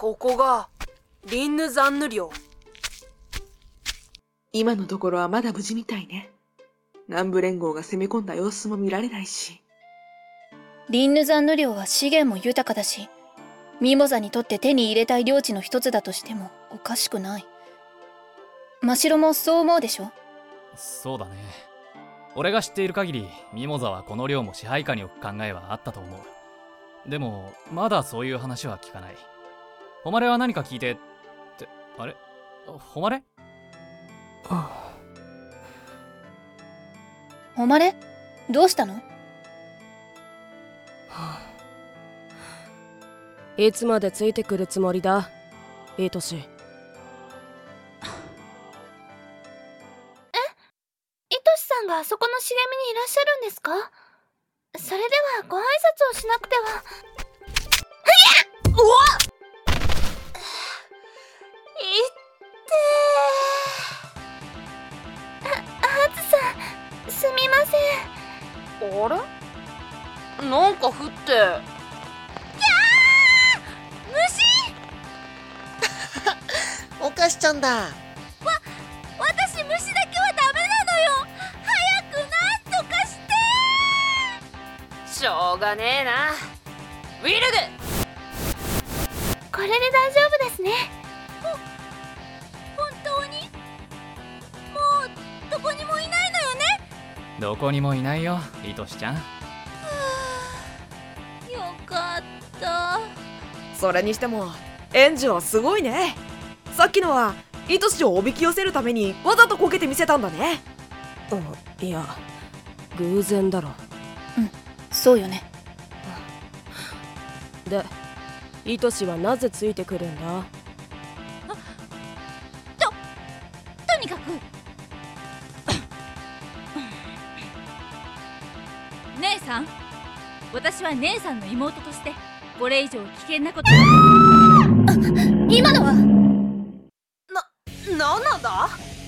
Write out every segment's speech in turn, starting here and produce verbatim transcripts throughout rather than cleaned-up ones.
ここがリンヌザンヌ領。 今のところはまだ無事みたいね。南部連合が攻め込んだ様子も見られないし。 リンヌザンヌ領は資源も豊かだし、ミモザにとって手に入れたい領地の一つだとしてもおかしくない。マシロもそう思うでしょ？ そうだね。俺が知っている限りミモザはこの領も支配下に置く考えはあったと思う。でもまだそういう話は聞かない。誉れは何か聞いてって、あれ誉れ？ 誉れ？どうしたの？ いつまでついてくるつもりだ、いい年。え、いとしさんがあそこの茂みにいらっしゃるんですか？それではご挨拶をしなくては。はやっ！うわっ！いってー。あ、ハツさん、すみません。 あれ？なんか降って。 お菓子ちゃんだ。わ、 私虫だけはダメなのよ。早くなんとかして。 しょうがねえな。ウィルグ。 これで大丈夫ですね。ほ、本当に？もうどこにもいないのよね？ どこにもいないよ、いとしちゃん。 はあ、よかった。 それにしてもエンジはすごいね。さっきのはイトシをおびき寄せるためにわざとこけてみせたんだね。うん、いや偶然だろ。 うん、そうよね。 で、イトシはなぜついてくるんだ？ と、とにかく姉さん、私は姉さんの妹としてこれ以上危険なこと。 今のはなんなんだ？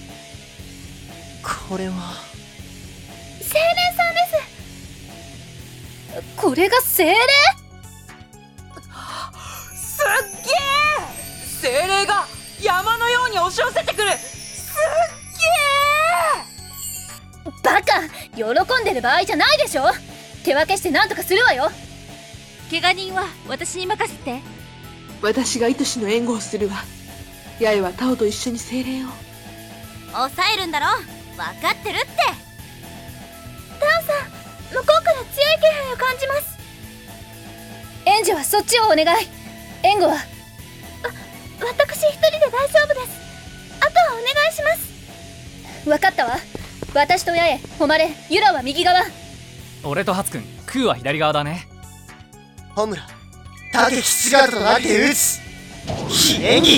これは精霊さんです。 これが精霊？ すっげえ！精霊が山のように押し寄せてくる。すっげえ！ バカ！喜んでる場合じゃないでしょ。手分けして何とかするわよ。 怪我人は私に任せて。 私がイトシの援護をするわ。八重はタオと一緒に精霊を抑えるんだろ。分かってるって。タオさん、向こうから強い気配を感じます。 エンジはそっちをお願い。援護はわ私一人で大丈夫です。あとはお願いします。 分かったわ。私と八重、誉れ、ユラは右側。 俺とハツくん、クーは左側だね。 ホムラ、竹吉姿となって撃つ。ヒレギ。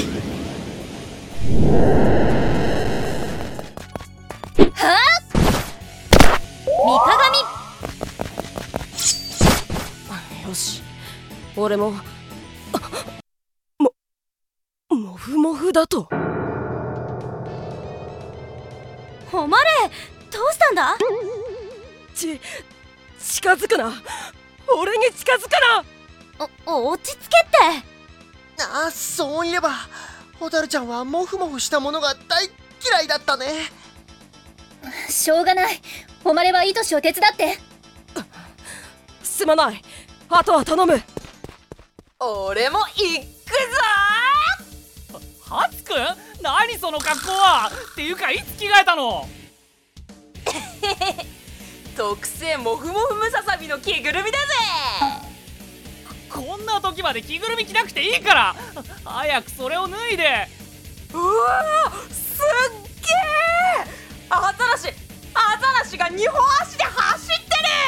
はあ！ 三鏡。よし、俺もももふもふだと。 誉れ、どうしたんだ？ ち近づくな。俺に近づくな。お落ち着けって。 あ、そういえばホタルちゃんはモフモフしたものが大嫌いだったね。 しょうがない。誉れはイトシを手伝って。 すまない。あとは頼む。 俺も行くぞー。ハツくん、何その格好は。っていうかいつ着替えたの？ 特製モフモフムササビの着ぐるみだぜ。 こんな時まで着ぐるみ着なくていいから、早くそれを脱いで。 うわー、すっげえ！アザラシアザラシがにほん足で走って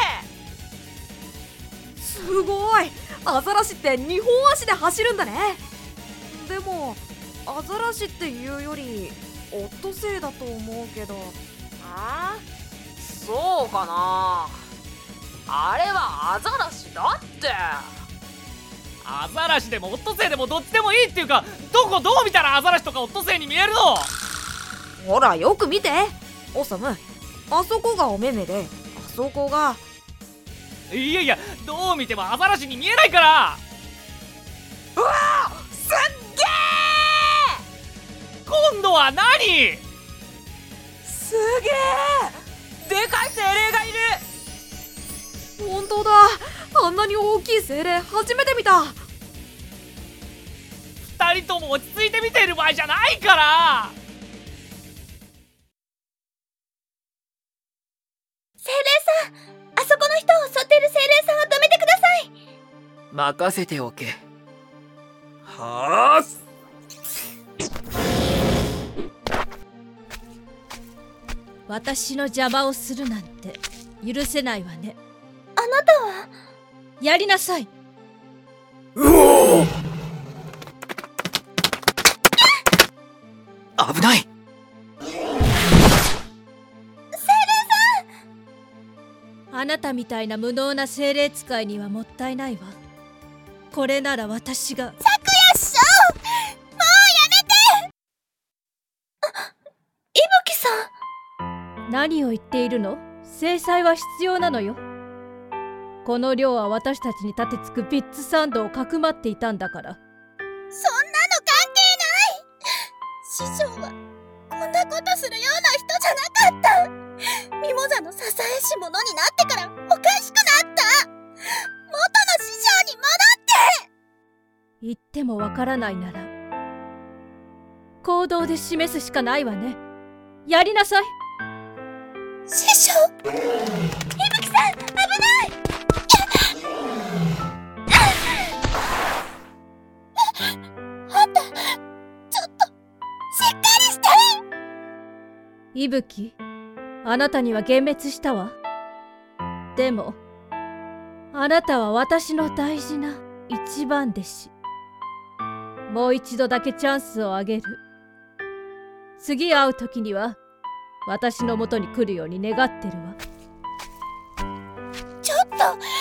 る。 すごい。アザラシってにほん足で走るんだね。でもアザラシっていうよりオットセイだと思うけど。 ああ、そうかな。あれはアザラシだって。 アザラシでもオットセイでもどっちでもいいっていうか、どこどう見たらアザラシとかオットセイに見えるの？ ほらよく見て、オサム。あそこがお目目で、あそこが。 いやいや、どう見てもアザラシに見えないから。 うわー、すっは何？ すげえ、でかい精霊がいる。 本当だ、あんなに大きい精霊初めて見た。 二人とも落ち着いて見ている場合じゃないから。 精霊さん、あそこの人を襲っている精霊さんを止めてください。 任せておけ。はあ。 私の邪魔をするなんて許せないわね。 あなたは？ やりなさい。 うおー、危ない。 あなたみたいな無能な精霊使いにはもったいないわ。これなら私が。 咲夜師匠、もうやめて。あ、伊吹さん。 何を言っているの？制裁は必要なのよ。この寮は私たちに立てつくピッツサンドをかくまっていたんだから。 そんなの関係ない。師匠はこんなことするような人じゃなかった。ミモザの支えし者になってからおかしくなった。元の師匠に戻って。 言ってもわからないなら行動で示すしかないわね。やりなさい。 師匠、伊吹さん、危ない。あんた、ちょっとしっかりして。 伊吹、あなたには幻滅したわ。でもあなたは私の大事な一番弟子。もう一度だけチャンスをあげる。次会う時には私の元に来るように願ってるわ。 ちょっと